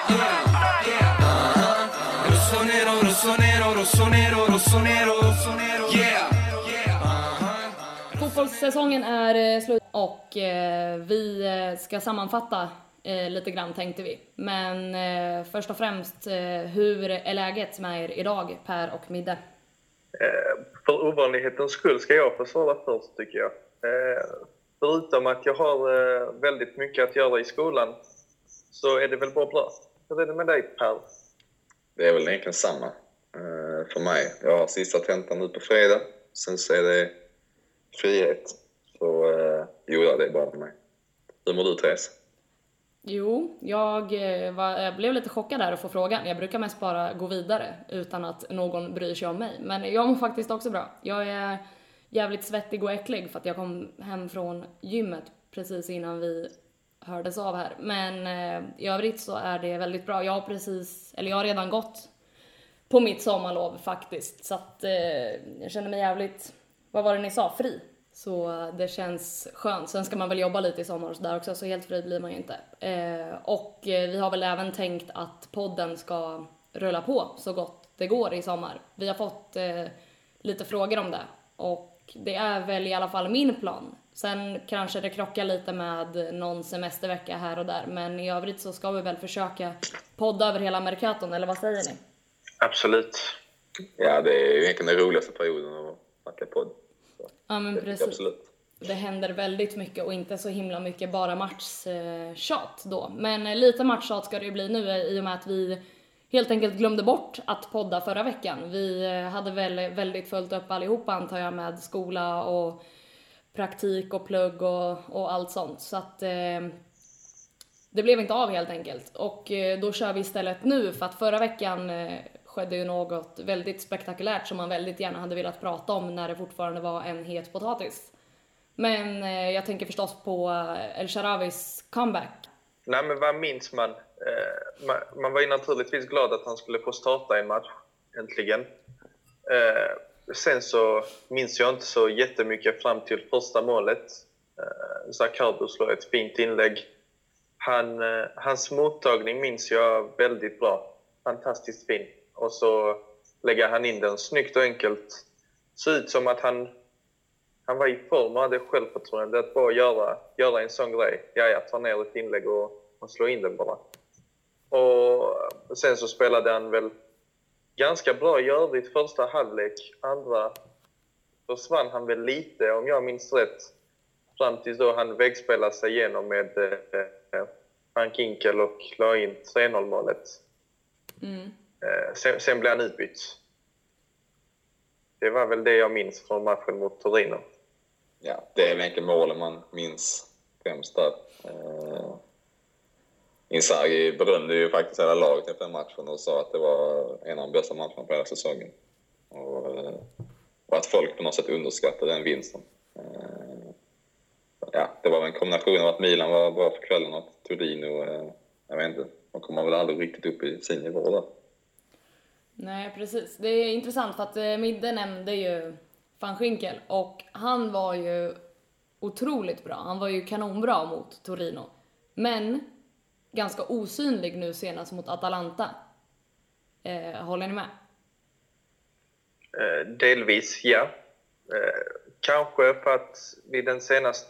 Fotbollssäsongen är slut och vi ska sammanfatta lite grann tänkte vi. Men först och främst, hur är läget med er idag, Per och Midde? För ovanlighetens skull ska jag få svara först tycker jag. Förutom att jag har väldigt mycket att göra i skolan så är det väl bara bra. Hur är det med dig, Per? Det är väl egentligen samma för mig. Jag har sista tentan nu på fredag. Sen så är det frihet. Så det är bara för mig. Hur mår du, Therese? Jo, jag blev lite chockad där att få frågan. Jag brukar mest bara gå vidare utan att någon bryr sig om mig. Men jag mår faktiskt också bra. Jag är jävligt svettig och äcklig för att jag kom hem från gymmet precis innan vi hördes av här. Men i övrigt så är det väldigt bra. Jag har redan gått på mitt sommarlov faktiskt. Så att jag känner mig jävligt, vad var det ni sa, fri. Så det känns skönt. Sen ska man väl jobba lite i sommar och så där också, så helt fri blir man ju inte. Och vi har väl även tänkt att podden ska rulla på så gott det går i sommar. Vi har fått lite frågor om det. Och det är väl i alla fall min plan. Sen kanske det krockar lite med någon semestervecka här och där. Men i övrigt så ska vi väl försöka podda över hela Mercaton, eller vad säger ni? Absolut. Ja, det är ju egentligen den roligaste perioden att snacka podd. Ja, men precis. Absolut. Det händer väldigt mycket och inte så himla mycket bara matchtjat då. Men lite matchtjat ska det ju bli nu i och med att vi helt enkelt glömde bort att podda förra veckan. Vi hade väl väldigt fullt upp allihopa antar jag med skola och praktik och plugg och allt sånt. Så att det blev inte av helt enkelt. Och då kör vi istället nu för att förra veckan skedde ju något väldigt spektakulärt som man väldigt gärna hade velat prata om när det fortfarande var en het potatis. Men jag tänker förstås på El Shaarawis comeback. Nej, men vad minns man? Man var ju naturligtvis glad att han skulle få starta en match, äntligen. Sen så minns jag inte så jättemycket fram till första målet. Zakardo slår ett fint inlägg. Hans mottagning minns jag väldigt bra. Fantastiskt fin. Och så lägger han in den snyggt och enkelt. Så ut som att han var i form och hade självförtroende att bara göra en sån grej. Jag tar ner ett inlägg och slår in den bara. Och sen så spelade han väl ganska bra i övrigt första halvlek. Andra försvann han väl lite, om jag minns rätt. Fram tills då han vägspelade sig igenom med Frank Inkel och la in 3-0-målet. Sen blev han utbytt. Det var väl det jag minns från matchen mot Torino. Ja, det är väl målen man minns främst där. Inzaghi berömde ju faktiskt hela laget efter matchen och sa att det var en av de bästa matcherna på hela säsongen. Och att folk på något sätt underskattade den vinsten. Ja, det var en kombination av att Milan var bra för kvällen och att Torino, jag vet inte, de kommer väl aldrig riktigt upp i sin nivå där. Nej, precis. Det är intressant för att Midde nämnde ju Van Ginkel och han var ju otroligt bra. Han var ju kanonbra mot Torino. Men ganska osynlig nu senast mot Atalanta. Håller ni med? Delvis, ja. Kanske för att vid de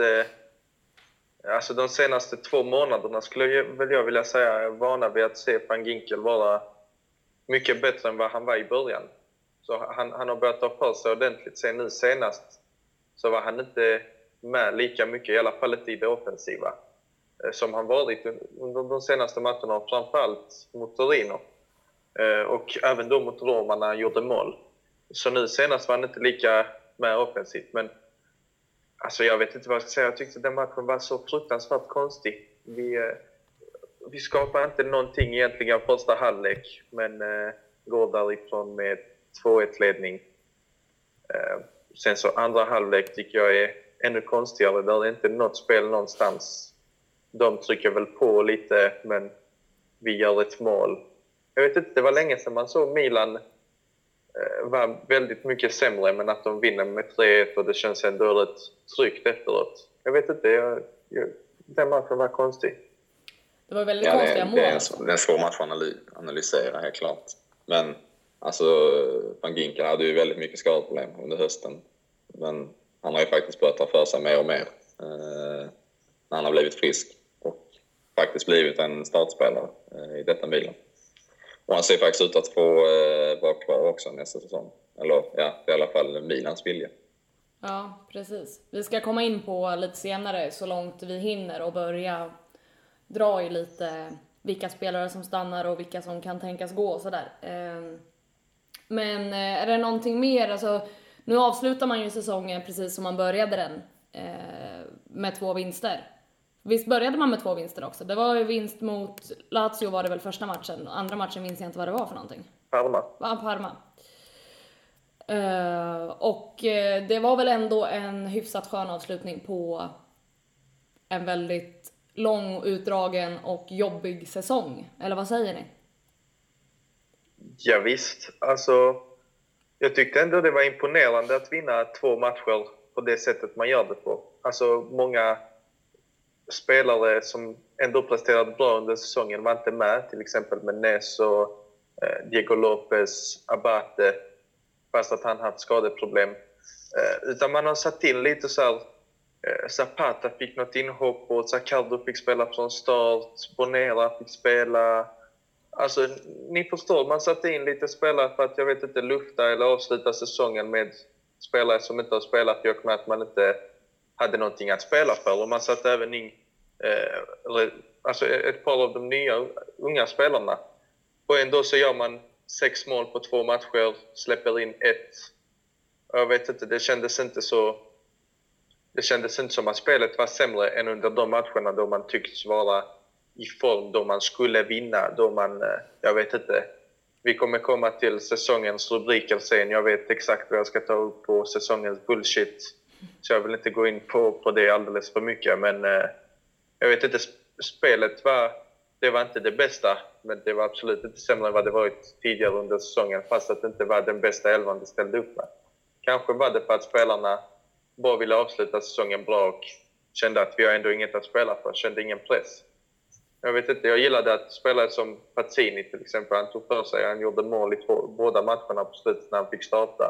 senaste 2 månaderna skulle jag vilja säga vana vid att se Van Ginkel vara mycket bättre än vad han var i början. Så han har börjat ta för sig ordentligt. Sen nu senast så var han inte med lika mycket, i alla fall inte i det offensiva, som han varit under de senaste matcherna, framförallt mot Torino. Och även då mot Roma när han gjorde mål. Så nu senast var han inte lika med offensivt. Men alltså jag vet inte vad jag ska säga. Jag tyckte den matchen var så fruktansvärt konstig. Vi skapade inte någonting egentligen första halvlek, men går därifrån med 2-1-ledning. Sen så andra halvlek tycker jag är ännu konstigare. Där är inte något spel någonstans. De trycker väl på lite, men vi gör ett mål. Jag vet inte, det var länge sedan man såg Milan var väldigt mycket sämre, men att de vinner med 3-1 och det känns ändå rätt tryggt efteråt. Jag vet inte, den matchen var konstig. Det var väldigt konstiga mål. Det är en svår match att analysera, helt klart. Men alltså, Van Ginkel hade ju väldigt mycket skadeproblem under hösten. Men han har ju faktiskt börjat ta för sig mer och mer när han har blivit frisk. Och faktiskt blivit en startspelare i detta Milan. Och han ser faktiskt ut att få vara kvar också nästa säsong. Eller ja, i alla fall Milans vilja. Ja, precis. Vi ska komma in på lite senare så långt vi hinner och börja dra i lite vilka spelare som stannar och vilka som kan tänkas gå och sådär. Men är det någonting mer? Alltså, nu avslutar man ju säsongen precis som man började den med 2 vinster. Visst började man med 2 vinster också? Det var ju vinst mot Lazio var det väl första matchen. Andra matchen minns jag inte vad det var för någonting. Parma. Ja, Parma. Och det var väl ändå en hyfsat skön avslutning på en väldigt lång, utdragen och jobbig säsong. Eller vad säger ni? Ja, visst. Alltså, jag tyckte ändå det var imponerande att vinna 2 matcher på det sättet man gör det på. Alltså, många spelare som ändå presterade bra under säsongen var inte med. Till exempel Menes och Diego Lopez, Abate, fast att han haft skadeproblem. Utan man har satt in lite så här. Zapata fick något inhopp och Zaccardo fick spela från start. Bonera fick spela. Alltså, ni förstår, man satte in lite spelare för att, jag vet inte, lufta eller avsluta säsongen med spelare som inte har spelat i och med att man inte hade någonting att spela för. Och man satte även in alltså ett par av de nya unga spelarna. Och ändå så gör man 6 mål på 2 matcher, släpper in 1. Jag vet inte, det kändes inte som att spelet var sämre än under de matcherna då man tycks vara i form, då man skulle vinna, då man, jag vet inte. Vi kommer komma till säsongens rubriker sen. Jag vet exakt vad jag ska ta upp på säsongens bullshit. Så jag vill inte gå in på det alldeles för mycket. Men jag vet inte, spelet det var inte det bästa. Men det var absolut inte sämre än vad det varit tidigare under säsongen. Fast att det inte var den bästa elvan det ställde upp med. Kanske var det för att spelarna bara ville avsluta säsongen bra och kände att vi har ändå inget att spela för. Kände ingen press. Jag vet inte, jag gillade att spelare som Pazzini till exempel, han tog för sig, han gjorde mål i båda matcherna på slutet när han fick starta.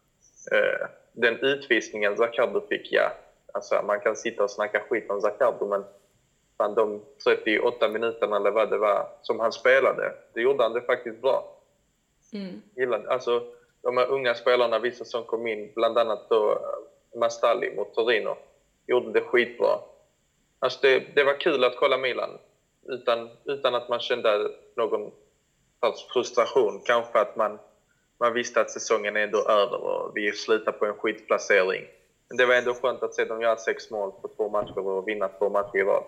Den utvisningen Zaccardo fick, ja. Alltså, man kan sitta och snacka skit om Zaccardo, men fan, de 38 minuterna eller vad det var som han spelade, det gjorde han det faktiskt bra. Gillade, alltså, de här unga spelarna, vissa som kom in, bland annat då Mastalli mot Torino, gjorde det skitbra. Alltså det var kul att kolla Milan. Utan att man kände någon frustration. Kanske att man visste att säsongen är ändå över och vi slutar på en skitplacering. Men det var ändå skönt att se dem göra 6 mål på 2 matcher och vinna 2 matcher i rad.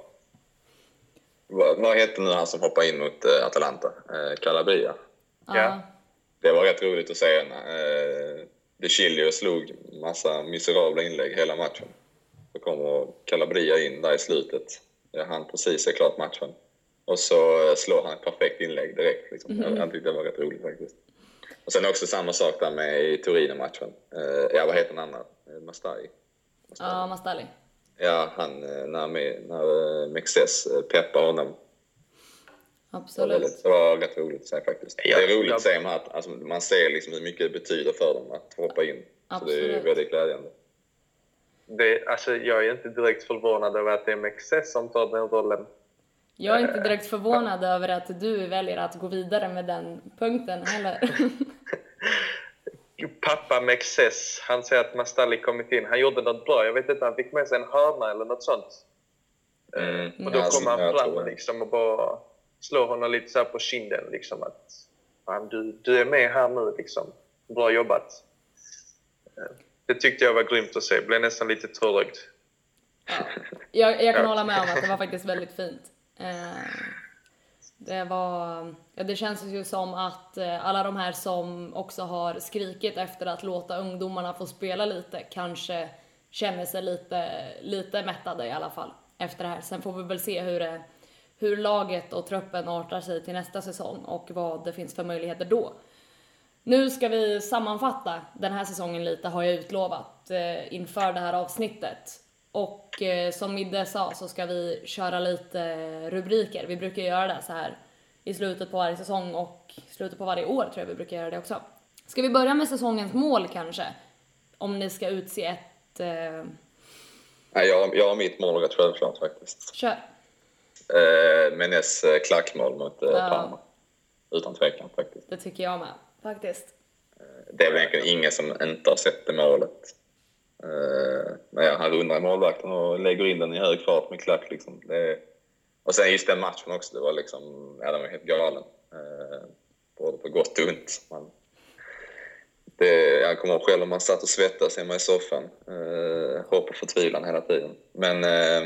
Vad heter nu han som hoppade in mot Atalanta? Calabria. Ja. Det var rätt roligt att se. De Chilio slog massa miserabla inlägg hela matchen. Så kommer Calabria in där i slutet. Han precis är klart matchen. Och så slår han ett perfekt inlägg direkt. Liksom. Jag tyckte det var rätt roligt faktiskt. Och sen också samma sak där med i Torino-matchen. Ja, vad heter den andra? Mastalli. Ja, Mastalli. Ja, han när Mexes peppar honom. Absolut. Det var rätt roligt att se faktiskt. Ja, det är roligt att se att alltså, man ser liksom hur mycket det betyder för dem att hoppa in. Absolut. Så det är väldigt glädjande. Alltså, jag är inte direkt förvånad över att det är Mexes som tar den rollen. Jag är inte direkt förvånad över att du väljer att gå vidare med den punkten heller. Pappa Mexes, han säger att Mastalli kommit in. Han gjorde något bra. Jag vet inte, han fick med sig en hörna eller något sånt. Och då kom han fram liksom, och bara slår honom lite så här på kinden. Liksom, att du är med här nu. Liksom. Bra jobbat. Det tyckte jag var grymt att se. Jag blev nästan lite tårögd. Ja. Jag kan hålla med om att det var faktiskt väldigt fint. Det känns ju som att alla de här som också har skrikit efter att låta ungdomarna få spela lite kanske känner sig lite mättade i alla fall efter det här. Sen får vi väl se hur laget och truppen artar sig till nästa säsong och vad det finns för möjligheter då. Nu ska vi sammanfatta den här säsongen lite, har jag utlovat inför det här avsnittet. Och som Midde sa så ska vi köra lite rubriker. Vi brukar göra det så här i slutet på varje säsong och slutet på varje år tror jag vi brukar göra det också. Ska vi börja med säsongens mål kanske? Om ni ska utse ett... Nej, jag har mitt mål rätt självklart faktiskt. Kör. Menes klackmål mot Parma. Utan tvekan faktiskt. Det tycker jag med, faktiskt. Det är väl egentligen ingen som inte har sett det målet. Men han rundar målvakten och lägger in den i hög fart med klack liksom. Och sen just den matchen också, det var liksom, ja, den var helt galen. Både på gott och ont. Jag kommer ihåg själv om man satt och svettas hemma i soffan. Hopp och förtvivlan hela tiden. Men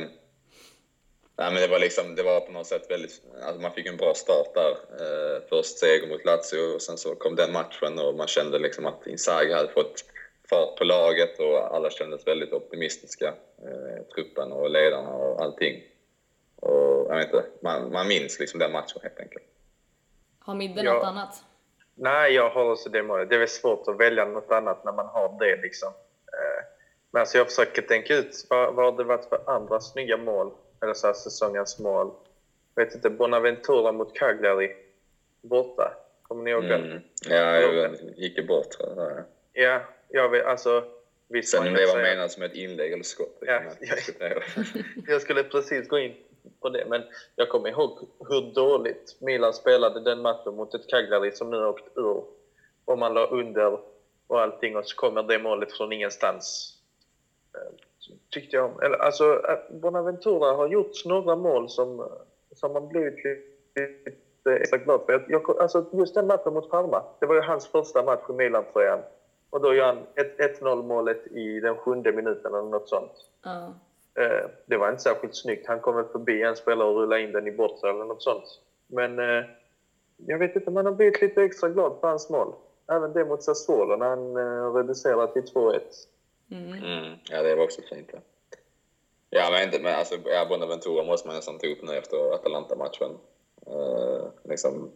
det var på något sätt väldigt, alltså man fick en bra start där. Först seger mot Lazio och sen så kom den matchen och man kände liksom att Inzaghi hade fått fart på laget och alla kändes väldigt optimistiska. Truppen och ledarna och allting. Och jag vet inte, man minns liksom den matchen helt enkelt. Har Midde något annat? Nej, jag har också det målet. Det är väl svårt att välja något annat när man har det liksom. Men alltså jag försöker tänka ut vad har det varit för andra snygga mål. Eller så här säsongens mål. Jag vet inte, Bonaventura mot Cagliari borta. Kommer ni ihåg den? Ja, jag gick bort tror jag. Ja, jag vet, alltså... Sen det var menat som ett inlägg eller skott. Ja, jag skulle precis gå in på det, men jag kommer ihåg hur dåligt Milan spelade den matchen mot ett Cagliari som nu åkt ur. Och man la under och allting och så kommer det målet från ingenstans. Tyckte jag om. Eller, alltså, Bonaventura har gjort några mål som man blivit lite extra glad för. Alltså, just den matchen mot Parma, det var ju hans första match i Milan-tröjan. Och då gör han 1-0 målet i den 7:e minuten eller något sånt. Det var inte särskilt snyggt. Han kom väl förbi en spelare och rullade in den i bortre eller något sånt. Men jag vet inte, man har blivit lite extra glad på hans mål. Även det mot Sassuolo när han reducerar till 2-1. Ja, det var också fint. Ja, men alltså, Bonaventura måste man nästan ta upp nu efter Atalanta-matchen. Liksom,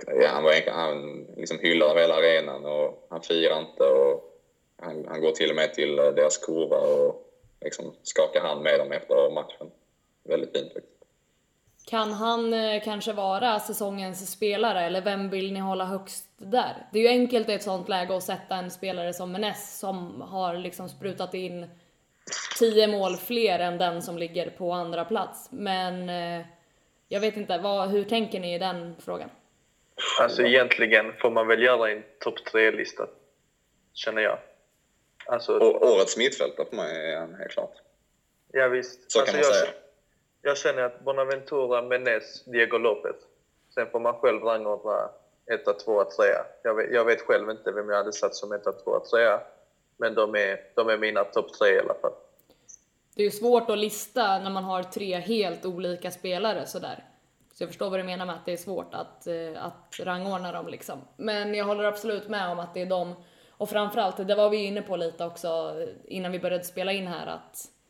han liksom hyllar hela arenan och han firar inte och han går till och med till deras kurva och liksom skakar hand med dem efter matchen. Väldigt fint faktiskt. Kan han kanske vara säsongens spelare eller vem vill ni hålla högst där? Det är ju enkelt i ett sånt läge att sätta en spelare som Menes som har liksom sprutat in 10 mål fler än den som ligger på andra plats. Men jag vet inte, hur tänker ni i den frågan? Alltså egentligen får man väl göra en topp 3-lista, känner jag. Alltså, årets mittfältare för mig är han helt klart. Ja visst. Så kan man säga. Jag känner att Bonaventura, Menes, Diego Lopez. Sen får man själv rangordna 1, 2, 3. Jag vet själv inte vem jag hade satt som 1, 2, 3. Men de är mina topp 3 i alla fall. Det är ju svårt att lista när man har 3 helt olika spelare sådär. Så jag förstår vad du menar med att det är svårt att rangordna dem liksom. Men jag håller absolut med om att det är dem. Och framförallt, det var vi inne på lite också innan vi började spela in här.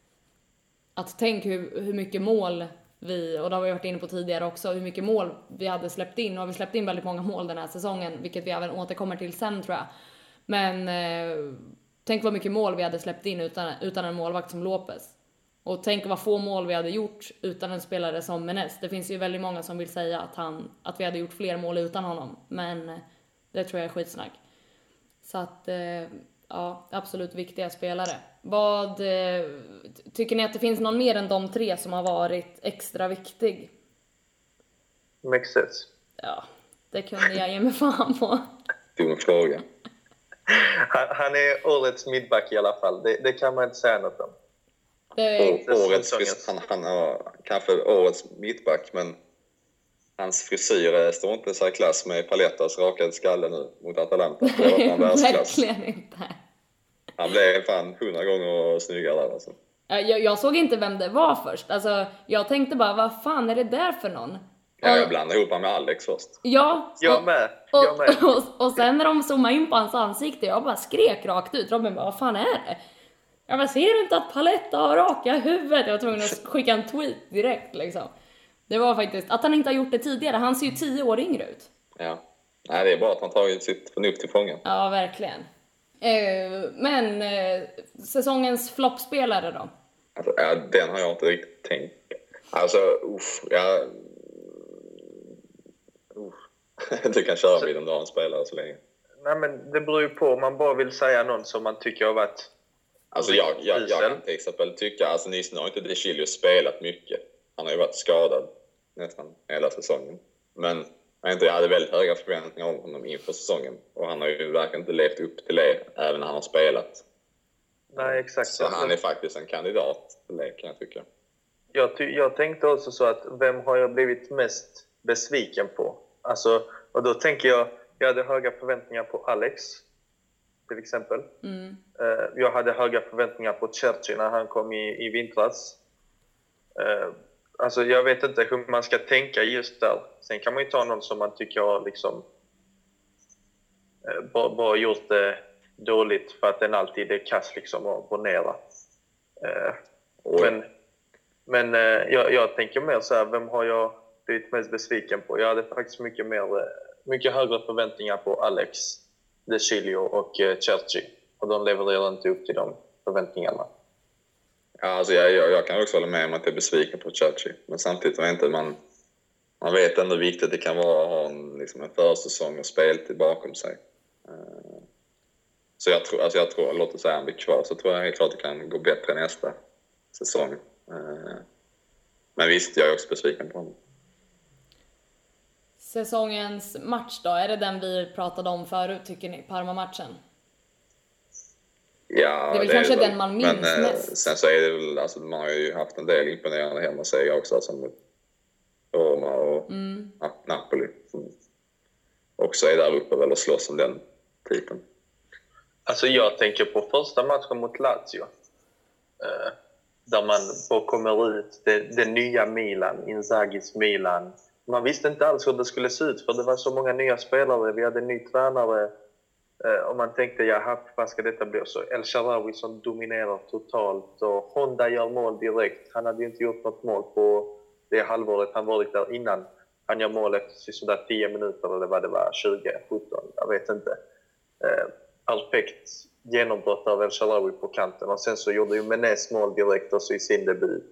Att tänk hur mycket mål vi, och det har vi varit inne på tidigare också, hur mycket mål vi hade släppt in. Och vi släppt in väldigt många mål den här säsongen, vilket vi även återkommer till sen tror jag. Men tänk vad mycket mål vi hade släppt in utan en målvakt som Lopez. Och tänk vad få mål vi hade gjort utan en spelare som Menes. Det finns ju väldigt många som vill säga att vi hade gjort fler mål utan honom. Men det tror jag är skitsnack. Så att, ja, absolut viktiga spelare. Tycker ni att det finns någon mer än de 3 som har varit extra viktig? Mexes. Ja, det kunde jag ge mig fan på. Dum fråga. Han är årets mittback i alla fall. Det kan man inte säga något om. Han har kanske årets mittback, men hans frisyr står inte så här klass med Palettas rakade skalle nu mot Atalanta. Det var fan världsklass. Verkligen inte. Han blev fan 100 gånger snyggare där alltså. Jag såg inte vem det var först. Alltså, jag tänkte bara, vad fan är det där för någon? Ja, jag blandade ihop med Alex först. Ja. Jag med. Och sen när de zoomade in på hans ansikte, jag bara skrek rakt ut. Robin bara, vad fan är det? Jag bara, ser du inte att Paletta har raka huvudet? Jag var tvungen att skicka en tweet direkt liksom. Det var faktiskt, att han inte har gjort det tidigare. Han ser ju 10 år yngre ut. Ja, nej, det är bra att han tagit sitt förnuft till fången. Ja, verkligen. Men säsongens floppspelare då? Alltså, ja, den har jag inte riktigt tänkt. Alltså, du kan köra vid om du har en spelare så länge. Nej, men det beror ju på om man bara vill säga någon som man tycker har varit... Alltså jag kan till exempel tycka, alltså Nissen har inte De Chilio spelat mycket. Han har ju varit skadad nästan hela säsongen. Men jag hade väldigt höga förväntningar om honom inför säsongen. Och han har ju verkligen inte levt upp till det även när han har spelat. Nej, exakt. Så han är faktiskt en kandidat till det, kan jag tycka. Jag tänkte också så att vem har jag blivit mest besviken på? Alltså, och då tänker jag hade höga förväntningar på Alex, till exempel. Jag hade höga förväntningar på Cerci när han kom i vintras. Alltså, jag vet inte hur man ska tänka just där. Sen kan man ju ta någon som man tycker har liksom bara gjort det dåligt för att den alltid är kass liksom och abonnera. Men jag tänker mer så här, vem har jag blivit mest besviken på? Jag hade faktiskt mycket högre förväntningar på Alex, De Chilio och Cerci. Och de levererar inte upp till de förväntningarna. Ja, alltså jag kan också hålla med om att jag är besviken på Cerci. Men samtidigt man vet ändå hur viktigt det kan vara att ha en försäsong och speltid bakom sig. Så jag tror, låt oss säga han blir kvar, så tror jag helt klart att det kan gå bättre nästa säsong. Men visst, jag är också besviken på honom. Säsongens match då, är det den vi pratade om förut, tycker ni? Parma-matchen? Ja, det är väl kanske den man minns mest. Sen så är det väl, alltså man har ju haft en del imponerande hemmasegrar också, som Roma och Napoli, som också är där uppe väl och slåss om den titeln. Alltså jag tänker på första matchen mot Lazio. Där man bara kommer ut, det nya Milan, Inzagis Milan. Man visste inte alls hur det skulle se ut, för det var så många nya spelare. Vi hade en ny tränare. Och man tänkte, vad ska detta bli? Så El Shaarawy som dominerar totalt. Och Honda gör mål direkt. Han hade ju inte gjort något mål på det halvåret han varit där innan. Han gör mål efter sådär 10 minuter, eller vad det var, 20, 17, jag vet inte. Perfekt genombrott av El Shaarawy på kanten. Och sen så gjorde ju Menez mål direkt också i sin debut.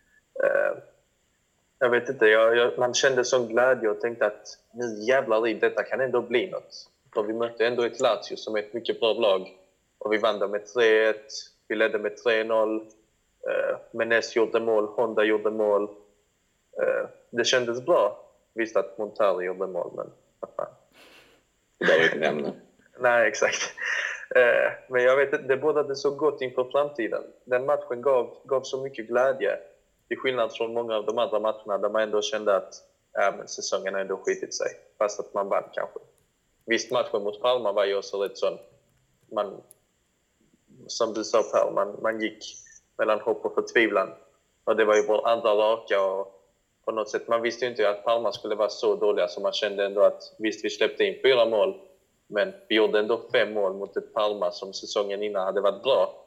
Jag vet inte, man kände sån glädje och tänkte att nu jävlar i detta kan ändå bli något. För vi mötte ändå ett Lazio som är ett mycket bra lag. Och vi vann med 3-1, vi ledde med 3-0. Menez gjorde mål, Honda gjorde mål. Det kändes bra. Visst att Montari gjorde mål, men vad fan. Det behöver inte nämna. Nej, exakt. Men jag vet inte, det bådade så gott inför framtiden. Den matchen gav så mycket glädje. Till skillnad från många av de andra matcherna där man ändå kände att men säsongen har ändå skitit sig. Fast att man vann kanske. Visst, matchen mot Parma var ju också rätt sån. Som du sa Per, man gick mellan hopp och förtvivlan. Och det var ju vår andra raka. Och på något sätt, man visste ju inte att Parma skulle vara så dåliga. Så man kände ändå att visst, vi släppte in 4 mål. Men vi gjorde ändå 5 mål mot ett Parma som säsongen innan hade varit bra.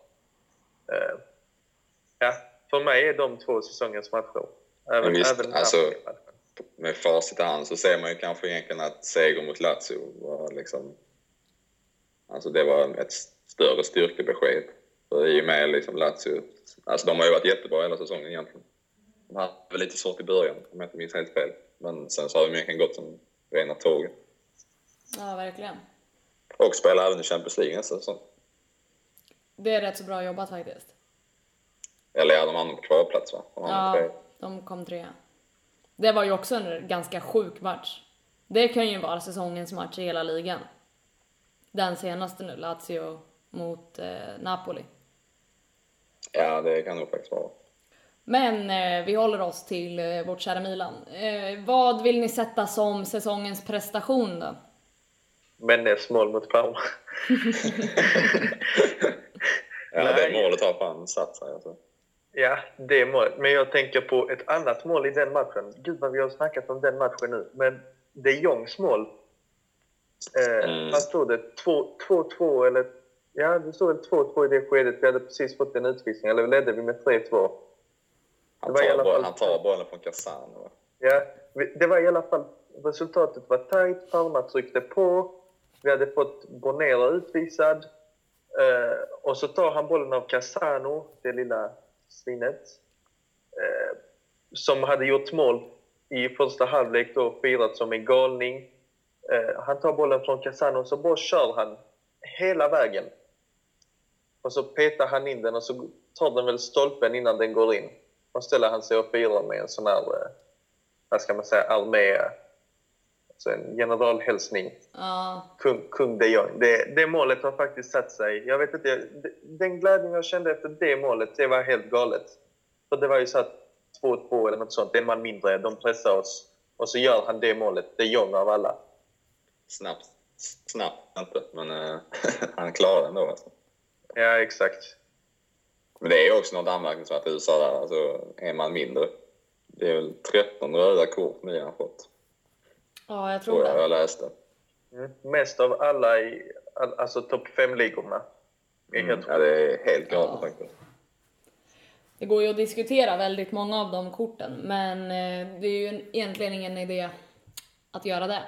För mig är de 2 säsongens matcher. Även alltså, med facit i hand så ser man ju kanske egentligen att seger mot Lazio var alltså det var ett större styrkebesked. För i och med Lazio, alltså de har ju varit jättebra hela säsongen egentligen. De hade väl lite svårt i början, om jag inte minns helt fel. Men sen så har de egentligen gått som rena tåget. Ja, verkligen. Och spelar även i Champions League nästa säsong. Det är rätt så bra jobbat faktiskt. Eller de har någon kvarplats, va? De kom 3. Det var ju också en ganska sjuk match. Det kan ju vara säsongens match i hela ligan. Den senaste nu, Lazio mot Napoli. Ja, det kan nog faktiskt vara. Men vi håller oss till vårt kära Milan. Vad vill ni sätta som säsongens prestation då? Menez mål mot Parma. Det målet har fan satt sig alltså. Ja, det är målet. Men jag tänker på ett annat mål i den matchen. Gud vad vi har snackat om den matchen nu. Men De Jongs mål. Vad stod det? 2-2 eller... Ja, det stod väl 2-2 i det skedet. Vi hade precis fått en utvisning. Eller ledde vi med 3-2. Han tar bollen från Cassano. Ja, det var i alla fall... Resultatet var tajt. Parma tryckte på. Vi hade fått Bonera utvisad. Och så tar han bollen av Cassano. Det lilla svinet, som hade gjort mål i första halvlek då, firat som en galning. Han tar bollen från Cassano och så bara kör han hela vägen. Och så petar han in den och så tar den väl stolpen innan den går in. Och ställer han sig och firar med en sån här, vad ska man säga, armé. Alltså en generalhälsning. Kung de Jong. Det målet har faktiskt satt sig. Jag vet inte, den glädjen jag kände efter det målet, det var helt galet. För det var ju så att 2-2 eller något sånt, en man mindre, de pressar oss. Och så gör han det målet, de Jong av alla. Snabbt inte, men han klarar det ändå alltså. Ja, exakt. Men det är ju också något anmärkningsvärt i USA där, alltså en man mindre. Det är väl 13 röda kort ni har fått. Ja, jag tror det. Jag läste. Mest av alla i alltså topp 5-ligorna. Ja, det är helt galet faktiskt. Det går ju att diskutera väldigt många av de korten, men det är ju egentligen ingen idé att göra det.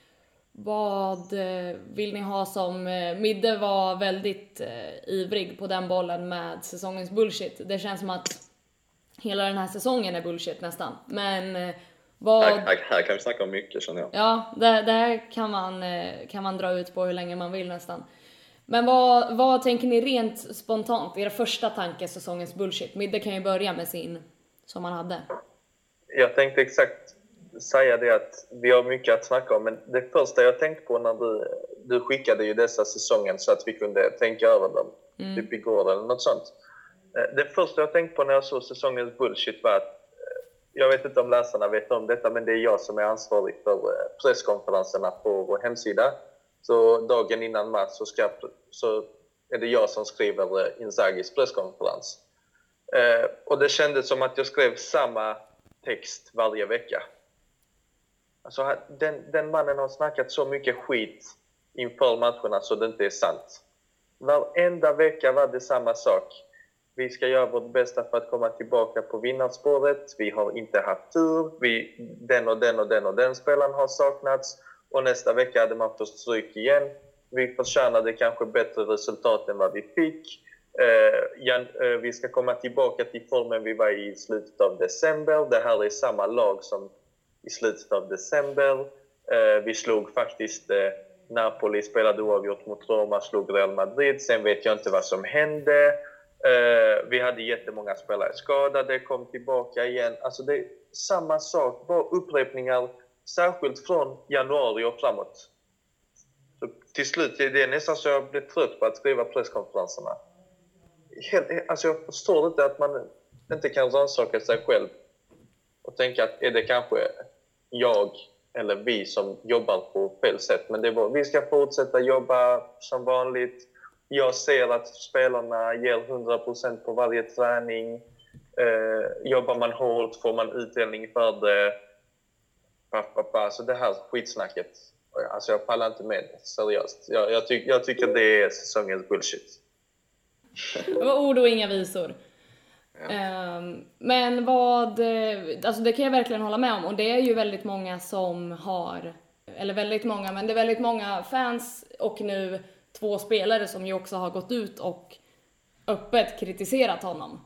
Vad vill ni ha som... Midde var väldigt ivrig på den bollen med säsongens bullshit. Det känns som att hela den här säsongen är bullshit nästan. Men vad... Här kan vi snacka om mycket, känner jag. Ja, det här kan man dra ut på hur länge man vill nästan. Men vad tänker ni rent spontant? Era första tanke säsongens bullshit. Midde kan ju börja med sin som han hade. Jag tänkte exakt säga det att vi har mycket att snacka om. Men det första jag tänkte på när du skickade ju dessa säsongen så att vi kunde tänka över dem. Typ igår eller något sånt. Det första jag tänkte på när jag såg säsongens bullshit var att jag vet inte om läsarna vet om detta, men det är jag som är ansvarig för presskonferenserna på vår hemsida. Så dagen innan match så är det jag som skriver Inzagis presskonferens. Och det kändes som att jag skrev samma text varje vecka. Alltså, den mannen har snackat så mycket skit inför matcherna så det inte är sant. Varenda vecka var det samma sak. Vi ska göra vårt bästa för att komma tillbaka på vinnarspåret. Vi har inte haft tur. Den och den spelaren har saknats. Och nästa vecka hade man fått stryk igen. Vi förtjänade kanske bättre resultat än vad vi fick. Vi ska komma tillbaka till formen vi var i slutet av december. Det här är samma lag som i slutet av december. Vi slog faktiskt Napoli, spelade oavgjort mot Roma, slog Real Madrid. Sen vet jag inte vad som hände. Vi hade jättemånga spelare skadade, kom tillbaka igen. Alltså det är samma sak, bara upprepningar. Särskilt från januari och framåt. Så till slut är det nästan så jag blir trött på att skriva presskonferenserna. Alltså jag förstår inte att man inte kan rannsaka sig själv. Och tänka att är det kanske jag eller vi som jobbar på fel sätt. Men det är bara, vi ska fortsätta jobba som vanligt. Jag ser att spelarna ger 100% på varje träning. Jobbar man hårt får man utdelning för det. Så det här skitsnacket, alltså jag pallar inte med det, seriöst. Jag tycker det är säsongens bullshit. Det var ord och inga visor. Men alltså det kan jag verkligen hålla med om. Och det är ju väldigt många som har, eller väldigt många, men det är väldigt många fans och nu 2 spelare som ju också har gått ut och öppet kritiserat honom,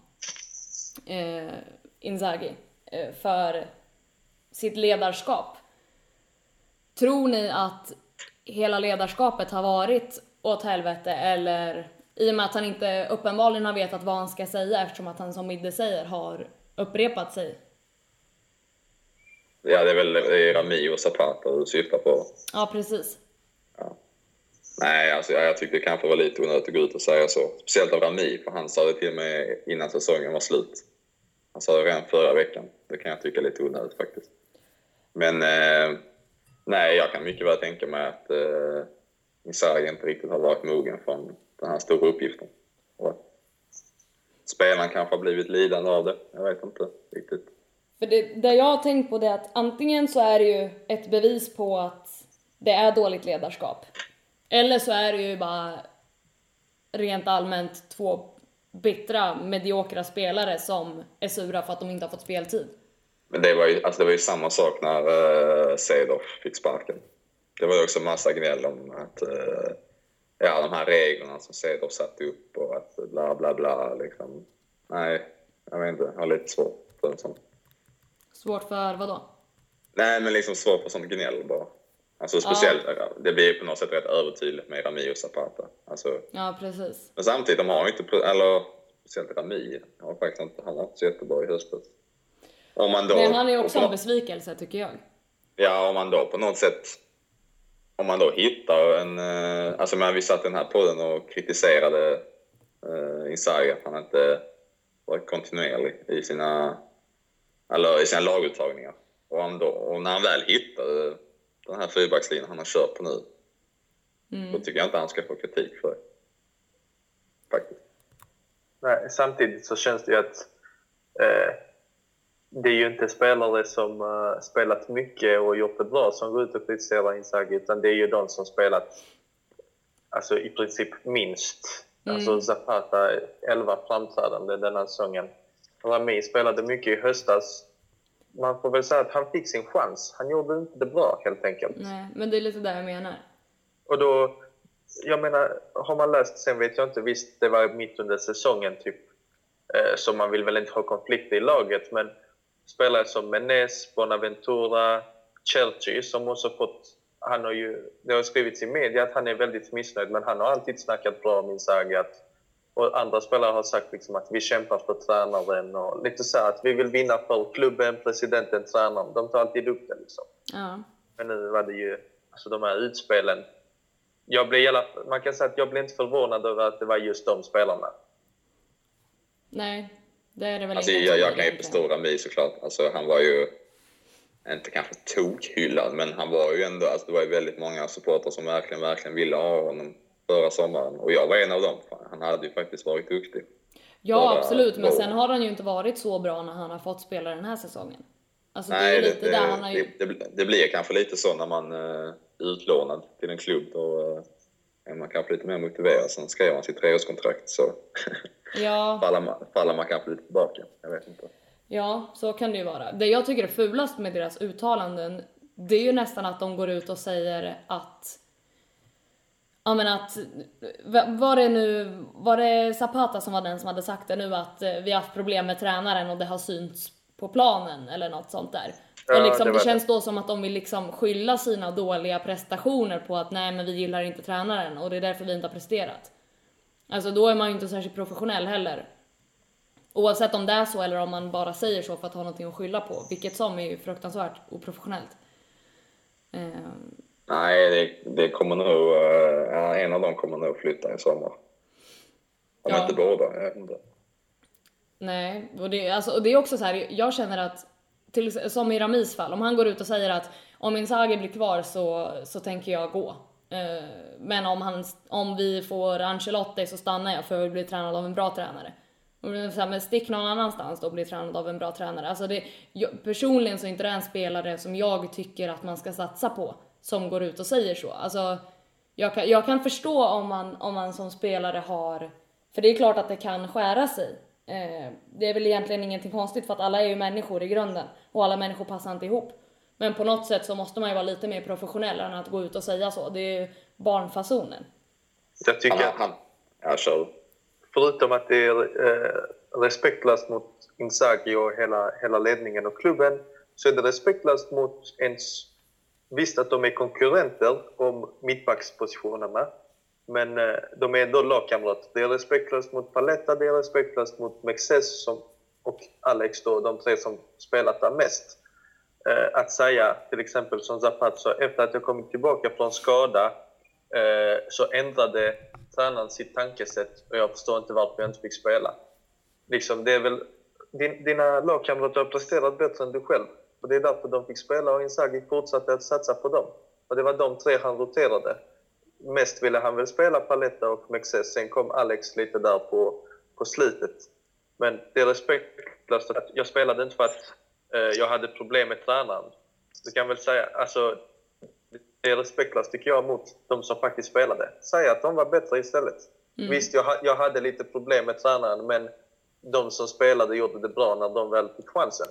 Inzaghi, för sitt ledarskap. Tror ni att hela ledarskapet har varit åt helvete, eller i och med att han inte uppenbarligen har vetat vad han ska säga eftersom att han, som Midde säger, har upprepat sig? Ja, det är väl Rami och Zapata du syftar på. Ja, precis. Ja. Nej, alltså jag tyckte det kanske var lite onödigt att gå ut och säga så. Speciellt av Rami, för han sa det till mig innan säsongen var slut. Han sa det redan förra veckan. Det kan jag tycka är lite onödigt faktiskt. Men nej, jag kan mycket väl tänka mig att Inzaghi inte riktigt har varit mogen från den här stora uppgiften. Och spelaren kanske har blivit lidande av det. Jag vet inte riktigt. För det jag har tänkt på det är att antingen så är det ju ett bevis på att det är dåligt ledarskap. Eller så är det ju bara rent allmänt 2 bittra, mediokra spelare som är sura för att de inte har fått speltid. Men det var ju samma sak när Seedorf fick sparken. Det var ju också massa gnäll om att de här reglerna som Seedorf satte upp och att bla bla bla liksom. Nej, Jag vet inte, jag har lite svårt för en sån. Svårt för vad då? Nej, men liksom svårt för sånt gnäll bara. Alltså speciellt, det blir på något sätt rätt övertydligt med Rami och Zapata. Alltså, Ja, precis. men samtidigt, de har inte, eller speciellt Rami, har faktiskt inte, han var inte så jättebra i höstet. Om man då, Men han är ju också en besvikelse, tycker jag. Ja, om man då på något sätt, om man då hittar en, alltså men vi satt den här podden och kritiserade Inzaghi att han inte var kontinuerlig i sina laguttagningar. Och när han väl hittade den här fyrbackslinjen han har kört på nu, då tycker jag inte han ska få kritik för det. Faktiskt. Nej, samtidigt så känns det ju att det är ju inte spelare som spelat mycket och gjort det bra som går ut och kritiserar Inzaghi, utan det är ju de som spelat alltså i princip minst. Alltså Zapata 11 framträdande den här säsongen. Rami spelade mycket i höstas. Man får väl säga att han fick sin chans. Han gjorde inte det bra helt enkelt. Nej, men det är lite där jag menar. Och då, jag menar, har man läst, sen vet jag inte, visst det var mitt under säsongen typ. Så man vill väl inte ha konflikter i laget, men spelare som Menes, Bonaventura, Chelsea som också fått, han har ju, det har skrivits i media att han är väldigt missnöjd, men han har alltid snackat bra om Inzaghi, och andra spelare har sagt liksom att vi kämpar för tränaren och lite så här, att vi vill vinna för klubben, presidenten, tränaren. De tar alltid upp det liksom. Ja. Men nu var det ju, alltså de här utspelen. Man kan säga att jag blev inte förvånad över att det var just de spelarna. Nej, det är det väl alltså, inte. jag kan ju förstå Rami såklart. Alltså, han var ju inte kanske tokhyllad, men han var ju ändå, alltså, det var ju väldigt många supportrar som verkligen ville ha honom förra sommaren. Och jag var en av dem. Han hade ju faktiskt varit duktig. Ja, absolut. Men sen har han ju inte varit så bra när han har fått spela den här säsongen. Alltså, nej, det är lite där han har ju... det blir kanske lite så när man är utlånad till en klubb. Då är man kanske lite mer motiverad. Sen skrev han sitt 3-årskontrakt, så ja. faller man kanske lite tillbaka. Jag vet inte. Ja, så kan det ju vara. Det jag tycker är fulast med deras uttalanden, det är ju nästan att de går ut och säger att... Ja, men att var det Zapata som var den som hade sagt det nu, att vi har haft problem med tränaren och det har synts på planen eller något sånt där. Ja, och liksom, det känns då som att de vill liksom skylla sina dåliga prestationer på att nej, men vi gillar inte tränaren och det är därför vi inte har presterat. Alltså då är man ju inte särskilt professionell heller. Oavsett om det är så eller om man bara säger så för att ha någonting att skylla på, vilket som är ju fruktansvärt oprofessionellt. Nej, det kommer nog, en av dem kommer nog flytta i sommar. Om inte båda, jag vet inte. Nej, och det är också så här, jag känner att, som i Ramis fall, om han går ut och säger att om Inzaghi blir kvar så tänker jag gå. Men om vi får Ancelotti så stannar jag för att bli tränad av en bra tränare. Men stick någon annanstans då och bli tränad av en bra tränare. Alltså personligen så är inte det en spelare som jag tycker att man ska satsa på, som går ut och säger så. Alltså, jag kan förstå om man som spelare har... För det är klart att det kan skära sig. Det är väl egentligen ingenting konstigt, för att alla är ju människor i grunden. Och alla människor passar inte ihop. Men på något sätt så måste man ju vara lite mer professionell än att gå ut och säga så. Det är ju barnfasonen. Jag tycker jag kör. Förutom att det är respektlöst mot Inzaghi och hela ledningen och klubben, så är det respektlöst mot ens... Visst att de är konkurrenter om mittbackspositionerna, men de är ändå lagkamrater. Det är respektlöst mot Paletta, det är respektlöst mot Mexes och Alex då, de tre som spelat där mest. Att säga till exempel som Zapata, efter att jag kommit tillbaka från skada så ändrade tränaren sitt tankesätt och jag förstår inte varför jag inte fick spela. Liksom, det är väl, dina lagkamrater har presterat bättre än du själv. Och det är därför de fick spela, och Inzaghi fortsatte att satsa på dem. Och det var de tre han roterade. Mest ville han väl spela Paletta och Mexes. Sen kom Alex lite där på slutet. Men det är respektlöst att jag spelade inte för att jag hade problem med tränaren. Du kan väl säga, alltså, det är respektlöst tycker jag mot de som faktiskt spelade. Säga att de var bättre istället. Visst, jag hade lite problem med tränaren, men de som spelade gjorde det bra när de väl fick chansen.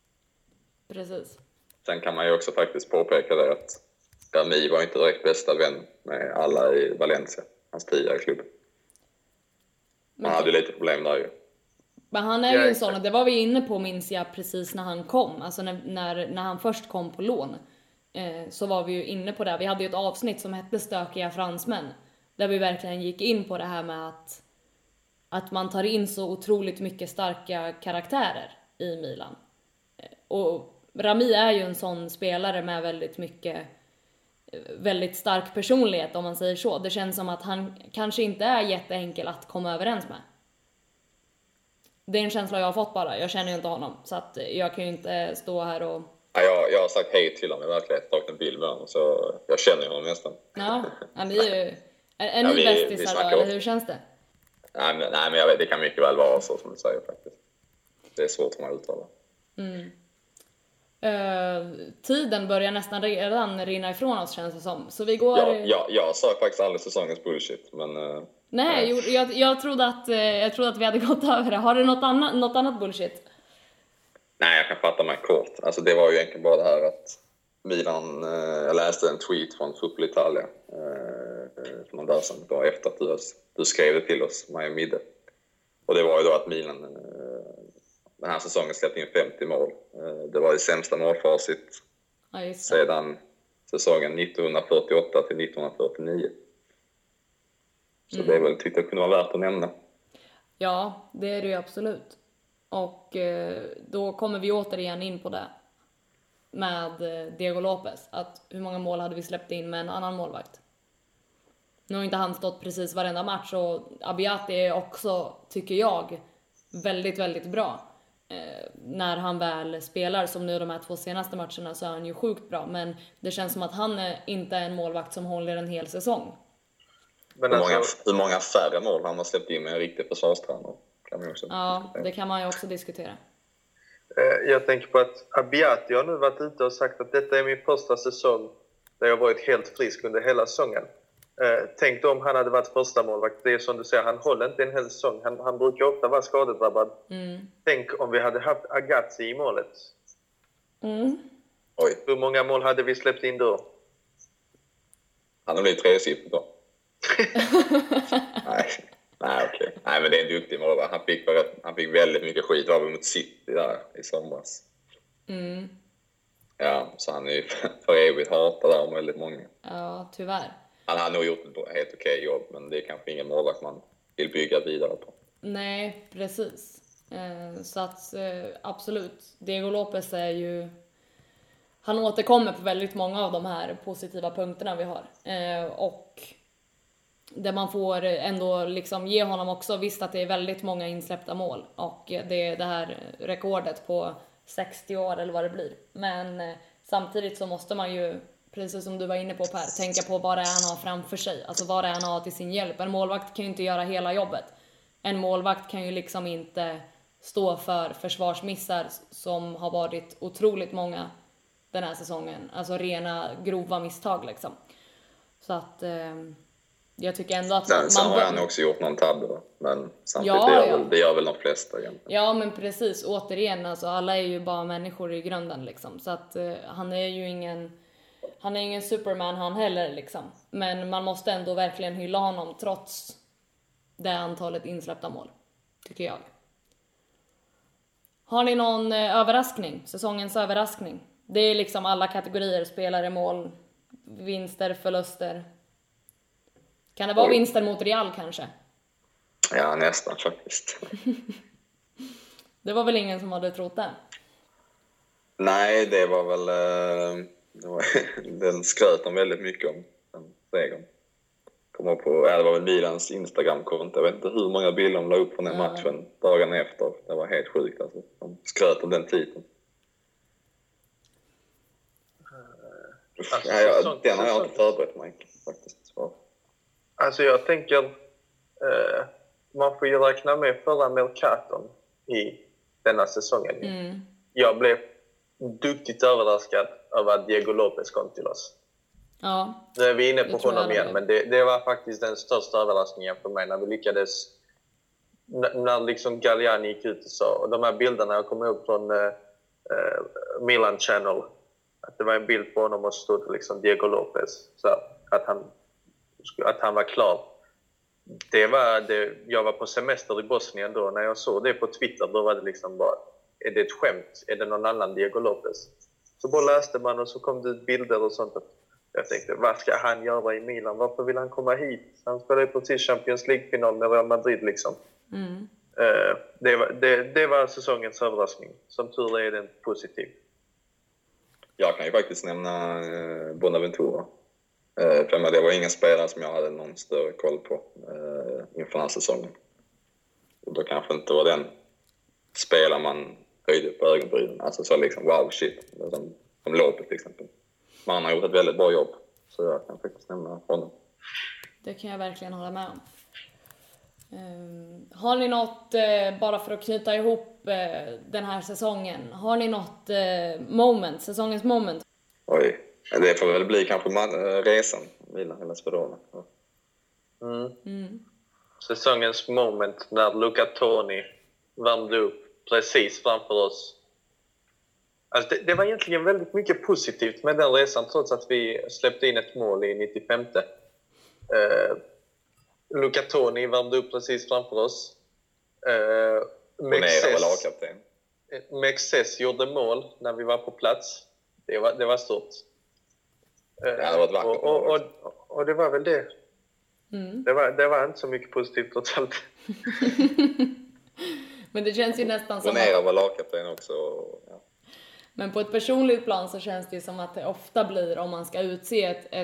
Precis. Sen kan man ju också faktiskt påpeka det att Rami var inte direkt bästa vän med alla i Valencia, hans tidigare klubb. Han hade lite problem där ju. Men han är ju en sån, och det var vi inne på minns jag precis när han kom. Alltså när han först kom på lån. Så var vi ju inne på det. Vi hade ju ett avsnitt som hette Stökiga fransmän. Där vi verkligen gick in på det här med att man tar in så otroligt mycket starka karaktärer i Milan. Och Rami är ju en sån spelare med väldigt stark personlighet, om man säger så. Det känns som att han kanske inte är jätteenkel att komma överens med. Det är en känsla jag har fått bara. Jag känner ju inte honom, så att jag kan ju inte stå här och... Ja, jag har sagt hej till honom i verkligheten, tagit en bild med honom, så jag känner honom nästan. Ja, ni är ju... Är ni bästisar då, eller hur känns det? Nej, men jag vet, det kan mycket väl vara så som du säger faktiskt. Det är svårt för mig att uttala. Tiden börjar nästan redan rinna ifrån oss, känns det som. Så vi går... Jag sa faktiskt aldrig säsongens bullshit, men... Nej, jag trodde att vi hade gått över det. Har du något annat bullshit? Nej, jag kan fatta mig kort. Alltså det var ju egentligen bara det här att Milan... jag läste en tweet från Fotboll Italia för någon dag sedan, då efter att du skrev det till oss, mig och Midde. Och det var ju då att Milan den här säsongen släppte in 50 mål. Det var det sämsta målfacit sedan säsongen 1948 till 1949. Så det är väl, tyckte jag kunde vara värt att nämna. Ja, det är det ju absolut. Och då kommer vi återigen in på det med Diego Lopez. Att hur många mål hade vi släppt in med en annan målvakt? Nu har inte han stått precis varenda match, och Abbiati är också, tycker jag, väldigt, väldigt bra. När han väl spelar, som nu de här 2 senaste matcherna, så är han ju sjukt bra. Men det känns som att han inte är en målvakt som håller en hel säsong. Men hur många färre mål han har släppt in med en riktig försvarstränare? Ja, det kan man ju också diskutera. Jag tänker på att Abbiati har nu varit ute och sagt att detta är min första säsong där jag varit helt frisk under hela säsongen. Tänk då om han hade varit första målvakt. Det är som du säger, han håller inte en hel säsong. Han brukar ofta vara skadedrabbad. Tänk om vi hade haft Agazzi i målet. Oj. Hur många mål hade vi släppt in då? Han har blivit 3-siffrigt då. Nej, okej. Nej, men det är en duktig målvakt. Han fick väldigt mycket skit av mot City där i somras. Ja, så han är ju för evigt hatad där om väldigt många. Ja, tyvärr. Han har nog gjort ett helt okej jobb, men det är kanske ingen målvakt man vill bygga vidare på. Nej, precis. Så att absolut. Diego Lopez är ju... Han återkommer på väldigt många av de här positiva punkterna vi har. Och där man får ändå liksom ge honom också, visst att det är väldigt många insläppta mål. Och det är det här rekordet på 60 år eller vad det blir. Men samtidigt så måste man ju, precis som du var inne på Per, tänka på vad det är han har framför sig. Alltså vad det är han har till sin hjälp. En målvakt kan ju inte göra hela jobbet. En målvakt kan ju liksom inte stå för försvarsmissar som har varit otroligt många den här säsongen. Alltså rena grova misstag liksom. Så att jag tycker ändå att sen har han också gjort någon tabbe då. Men samtidigt det gör väl de flesta egentligen. Ja, men precis. Återigen, alltså alla är ju bara människor i grunden liksom. Så att han är ju ingen Superman han heller liksom. Men man måste ändå verkligen hylla honom trots det antalet insläppta mål, tycker jag. Har ni någon överraskning? Säsongens överraskning? Det är liksom alla kategorier, spelare, mål, vinster, förluster. Kan det vara vinster mot Real kanske? Ja, nästan faktiskt. Det var väl ingen som hade trott det? Nej, det var väl... den skröt de väldigt mycket om, den regeln. Det var väl Milans Instagram-konto. Jag vet inte hur många bilder de la upp från den matchen dagen efter. Det var helt sjukt alltså. De skröt om den titeln. Den har jag inte förberett mig faktiskt. Alltså jag tänker man får ju räkna med förra Mercaton i denna säsongen. Jag blev duktigt överraskad över att Diego Lopez kom till oss. Ja. Nu är vi inne på honom igen, men det var faktiskt den största överraskningen för mig när vi lyckades, när liksom Galliani gick ut och sa, och de här bilderna kom upp från Milan Channel, att det var en bild på honom och stod liksom Diego Lopez, så att han var klar. Jag var på semester i Bosnien då. När jag såg det på Twitter, då var det liksom bara, är det ett skämt? Är det någon annan Diego Lopez? Så bara läste man och så kom det ut bilder och sånt. Jag tänkte, vad ska han göra i Milan? Varför vill han komma hit? Han spelade precis Champions League-final med Real Madrid liksom. Det var säsongens överraskning. Som tur är den positiv. Jag kan ju faktiskt nämna Bonaventura. För det var ingen spelare som jag hade någon större koll på inför den här säsongen. Och då kanske inte var den spelare man höjde på ögonbrynen. Alltså så liksom, wow, shit. Som Lopez till exempel. Men han har gjort ett väldigt bra jobb. Så jag kan faktiskt nämna honom. Det kan jag verkligen hålla med om. Har ni något, bara för att knyta ihop den här säsongen, har ni något moment, säsongens moment? Oj, det får väl bli kanske resan, Milan eller Spadona. Säsongens moment när Luca Toni värmde upp precis framför oss. Alltså det var egentligen väldigt mycket positivt med den resan, trots att vi släppte in ett mål i 95. Luca Toni värmde upp precis framför oss. Mexes gjorde mål när vi var på plats. Det var stort. Det var ett vackert och det var väl det. Det var inte så mycket positivt trots allt. Men det känns ju nästan som att... var lagkapten också. Ja. Men på ett personligt plan så känns det ju som att det ofta blir, om man ska utse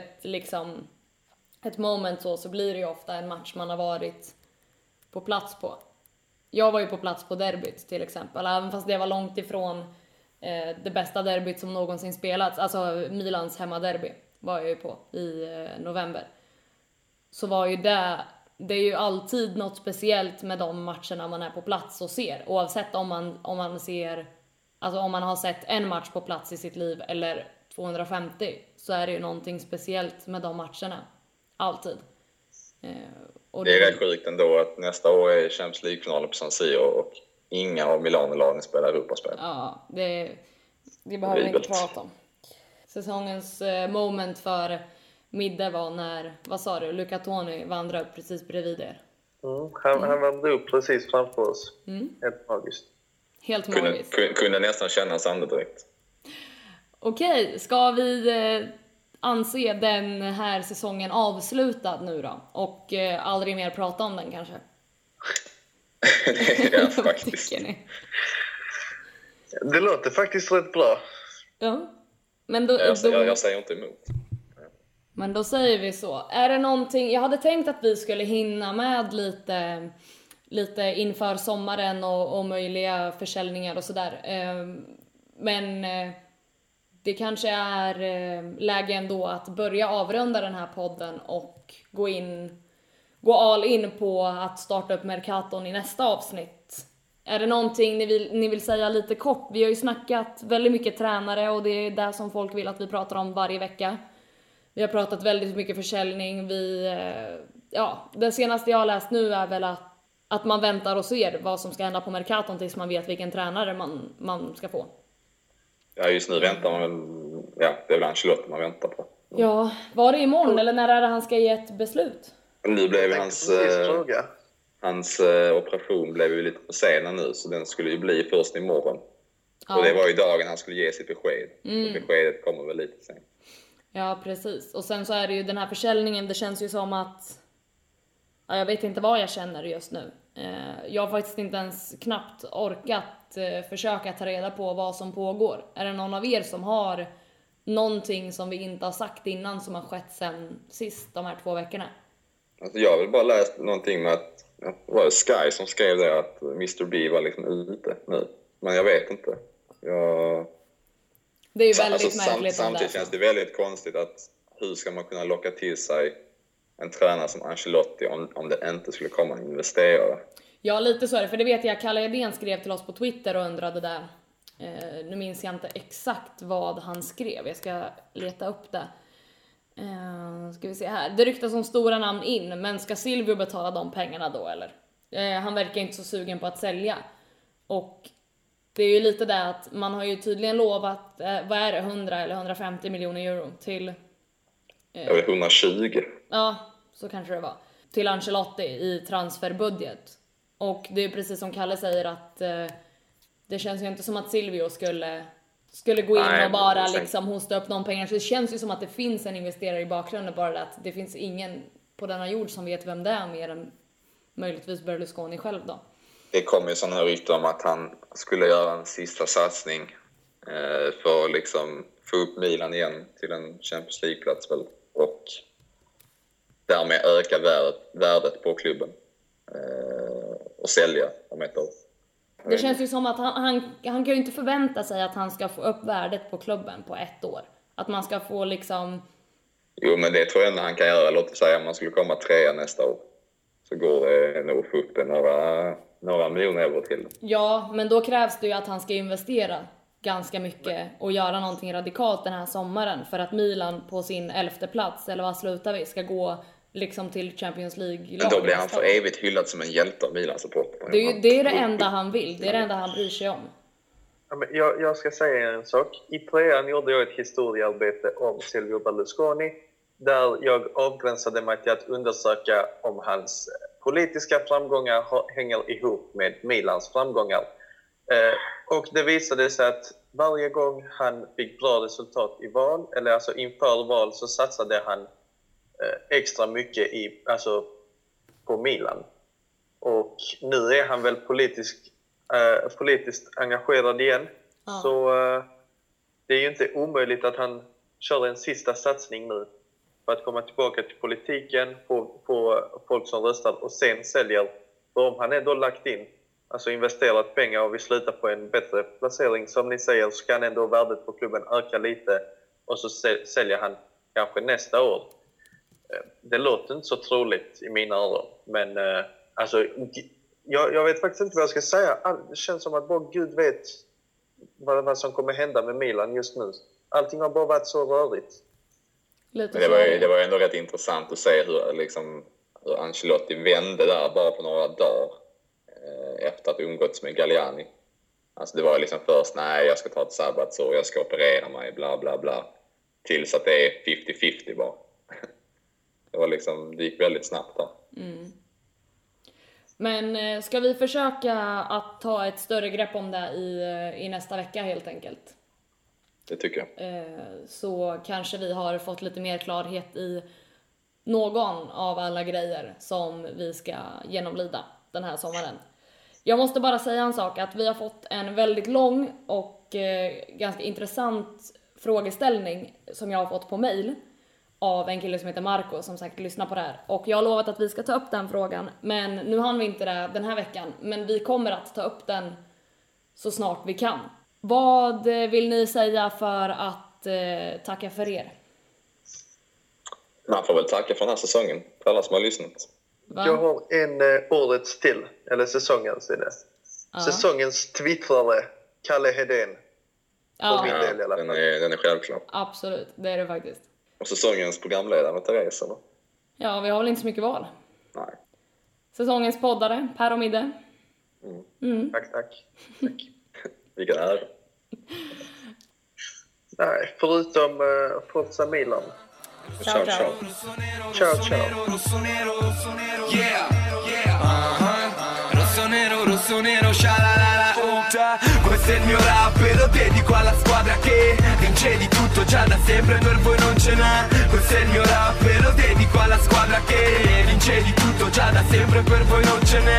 ett moment så blir det ju ofta en match man har varit på plats på. Jag var ju på plats på derbyt till exempel, även fast det var långt ifrån det bästa derbyt som någonsin spelats. Alltså Milans hemmaderby var jag ju på i november. Så var ju det är ju alltid något speciellt med de matcherna man är på plats och ser. Oavsett om man ser, alltså om man har sett en match på plats i sitt liv eller 250, så är det ju någonting speciellt med de matcherna. Alltid. Och det är rätt sjukt ändå att nästa år är Champions League-finalen på San Siro och inga av Milano-lagen spelar Europaspel. Ja, det behöver vi inte prata om. Säsongens moment för Midde var när, vad sa du, Luca Toni vandrade upp precis bredvid er. Han vandrade upp precis framför oss. Helt magiskt. Helt magiskt. Kunde nästan känna hans andedräkt. Okej, ska vi anse den här säsongen avslutad nu då? Och aldrig mer prata om den kanske? Det är faktiskt. Det låter faktiskt rätt bra. Ja. Men då, jag säger inte emot. Men då säger vi så. Är det någonting, jag hade tänkt att vi skulle hinna med lite inför sommaren och möjliga försäljningar och sådär. Men det kanske är läge ändå att börja avrunda den här podden och gå all in på att starta upp Mercaton i nästa avsnitt. Är det någonting ni vill säga lite kort? Vi har ju snackat väldigt mycket tränare och det är det som folk vill att vi pratar om varje vecka. Vi har pratat väldigt mycket försäljning. Det senaste jag har läst nu är väl att man väntar och ser vad som ska hända på Mercaton tills man vet vilken tränare man ska få. Ja, just nu väntar man, det är väl Ancelotti man väntar på. Ja, var det imorgon eller när är det han ska ge ett beslut? Nu blev hans operation blev ju lite försenad nu, så den skulle ju bli först imorgon. Ja. Och det var ju dagen han skulle ge sitt besked. Så beskedet kommer väl lite sen. Ja, precis. Och sen så är det ju den här försäljningen, det känns ju som att... Ja, jag vet inte vad jag känner just nu. Jag har faktiskt inte ens knappt orkat försöka ta reda på vad som pågår. Är det någon av er som har någonting som vi inte har sagt innan som har skett sen sist, de här 2 veckorna? Alltså jag har väl bara läst någonting med att var det Sky som skrev det att Mr. B var liksom ute nu. Men jag vet inte. Det är ju väldigt märkligt. Samtidigt känns det väldigt konstigt att hur ska man kunna locka till sig en tränare som Ancelotti om det inte skulle komma en investerare? Ja, lite så är det. För det vet jag, Kalle Edén skrev till oss på Twitter och undrade där. Nu minns jag inte exakt vad han skrev. Jag ska leta upp det. Ska vi se här. Det ryktas om stora namn in, men ska Silvio betala de pengarna då eller? Han verkar inte så sugen på att sälja. Och det är ju lite det att man har ju tydligen lovat, vad är det, 100 eller 150 miljoner euro till... 120. Ja, så kanske det var. till Ancelotti i transferbudget. Och det är precis som Kalle säger att det känns ju inte som att Silvio skulle gå in och bara liksom hosta upp någon pengar. Så det känns ju som att det finns en investerare i bakgrunden, bara det att det finns ingen på denna jord som vet vem det är mer än möjligtvis Berlusconi själv då. Det kom ju sådana här rykten om att han skulle göra en sista satsning för att liksom få upp Milan igen till en Champions League-plats väl, och därmed öka värdet på klubben och sälja om ett år. Det känns ju som att han kan ju inte förvänta sig att han ska få upp värdet på klubben på ett år. Att man ska få liksom... Jo, men det tror jag ändå han kan göra. Låt oss säga om man skulle komma 3 nästa år. Så går det nog att få upp det några miljoner euro till. Ja, men då krävs det ju att han ska investera ganska mycket och göra någonting radikalt den här sommaren. För att Milan på sin 11:e plats, eller vad slutar vi, ska gå liksom till Champions League. Men då blir han för evigt hyllad som en hjälte av Milan-supporter. Det är det enda han vill. Det är det enda han bryr sig om. Ja, men jag ska säga en sak. I 3:an gjorde jag ett historiearbete om Silvio Berlusconi där jag avgränsade mig till att undersöka om hans politiska framgångar hänger ihop med Milans framgångar. Och det visade sig att varje gång han fick bra resultat i val, eller alltså inför val, så satsade han extra mycket på Milan. Och nu är han väl politiskt engagerad igen. Ja. Så det är ju inte omöjligt att han kör en sista satsning nu för att komma tillbaka till politiken, på folk som röstar och sen säljer. För om han ändå lagt in, alltså investerat pengar och vi slutar på en bättre placering, som ni säger, så kan ändå värdet på klubben öka lite och så säljer han kanske nästa år. Det låter inte så troligt i mina öron, men alltså, jag vet faktiskt inte vad jag ska säga. Det känns som att bara Gud vet vad som kommer hända med Milan just nu. Allting har bara varit så rörigt. Det var ändå rätt intressant att se hur Ancelotti vände där bara på några dagar efter att umgåtts med Galliani. Alltså det var liksom först, nej, jag ska ta ett sabbatsår, jag ska operera mig, bla bla bla. Tills att det är 50-50 bara. Det gick väldigt snabbt där. Mm. Men ska vi försöka att ta ett större grepp om det i nästa vecka helt enkelt? Det tycker jag. Så kanske vi har fått lite mer klarhet i någon av alla grejer som vi ska genomlida den här sommaren. Jag måste bara säga en sak, att vi har fått en väldigt lång och ganska intressant frågeställning som jag har fått på mail av en kille som heter Marco som säkert lyssnar på det här. Och jag har lovat att vi ska ta upp den frågan, men nu hann vi inte det den här veckan. Men vi kommer att ta upp den så snart vi kan. Vad vill ni säga för att tacka för er? Man får väl tacka för den här säsongen, för alla som har lyssnat. Va? Jag har en årets till, eller säsongens är det. Ja. Säsongens twittrare, Kalle Hedén. Ja, min del, i alla fall. Den är självklar. Absolut, det är det faktiskt. Och säsongens programledare, Therese, eller? Ja, vi har väl inte så mycket val. Nej. Säsongens poddare, Per och Midde. Mm. Tack. Vilken ära. Nej, förutom Forza Milan. Ciao. Rosso nero, scialalala, questo è il mio rap e lo dedico alla squadra che vince di tutto già da sempre, per voi non ce n'è. Questo è il mio rap e lo dedico alla squadra che vince di tutto già da sempre, per voi non ce n'è.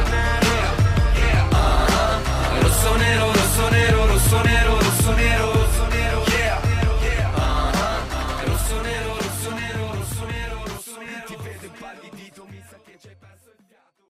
Rosso nero, rosso nero, rosso nero, rosso nero, rosso nero, rosso nero, rosso nero, rosso nero, rosso nero. Ti vedo impallidito, mi sa che c'è